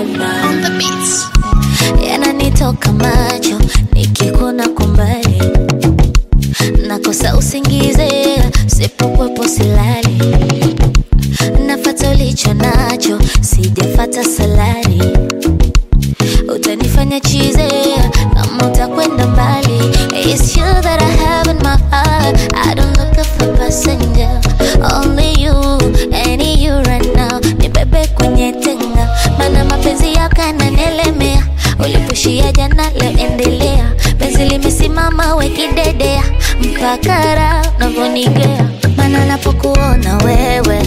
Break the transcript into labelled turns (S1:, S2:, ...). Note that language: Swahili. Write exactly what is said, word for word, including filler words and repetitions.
S1: on the beats.
S2: Yananitoka macho nikikuona kwa mbali, nakosa usingize sipokuwepo silali, nafuata ulicho nacho sijafuata salari, utanifanya chize kama utakwenda mbali. It's you that I have in my heart, I don't look for a passenger, only you, any you right now. Nibebe kwenye tenga, mana mapenzi yako yananielemea, ulipushia jana leo endelea, penzi limesimama wekidedea, mpaka raha unavyonigea, mana napokuona wewe